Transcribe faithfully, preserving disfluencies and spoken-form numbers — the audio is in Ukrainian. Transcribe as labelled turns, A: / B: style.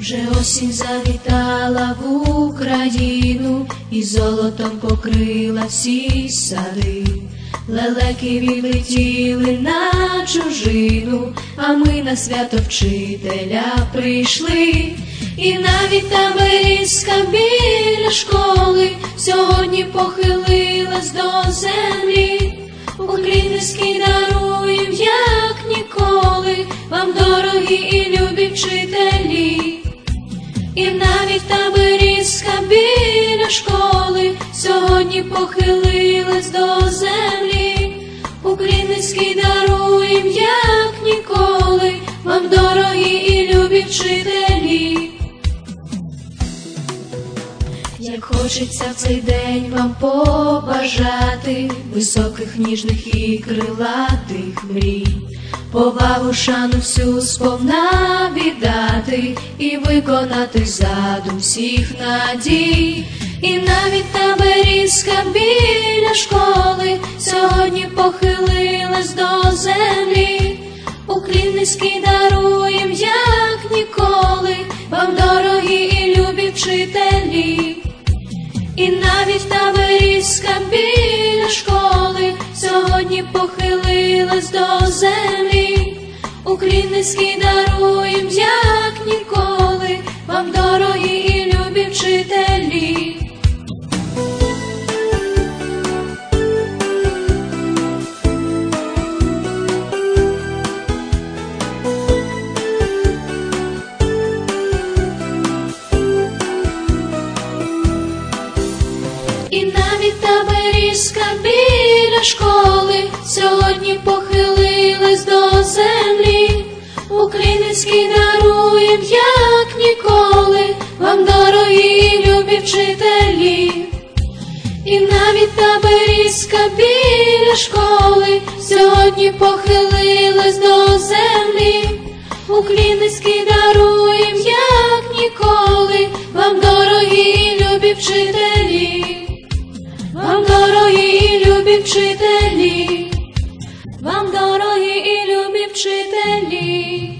A: Вже осінь завітала в Україну і золотом покрила всі сади. Лелеки відлетіли на чужину, а ми на свято вчителя прийшли. І навіть та берізка біля школи сьогодні похилилась до землі. Уклін низький даруєм, як ніколи, вам дорогі і любі вчителі. І навіть та берізка біля школи сьогодні похилилась до землі. Уклін низький даруєм, як ніколи, вам дорогі і любі вчителі. Як хочеться в цей день вам побажати високих, ніжних і крилатих мрій, повагу, шану всю сповна віддати і виконати задум всіх надій. І навіть та берізка біля школи сьогодні похилилась до землі. Уклін низький даруєм, як ніколи, вам дорогі і любі вчителі. І навіть та берізка біля школи сьогодні похилилась до землі. Уклін низький даруєм, як ніколи, вам дорогі і любі вчителі. І навіть та берізка біля школи сьогодні похилилась до землі. Уклін низький даруєм, як ніколи, вам дорогі і любі вчителі. І навіть та берізка біля школи сьогодні похилилась до землі. Уклін низький даруєм, як ніколи, вам дорогі і любі вчителі. Вам дорогі і любі вчителі, вам дорогі і любі вчителі.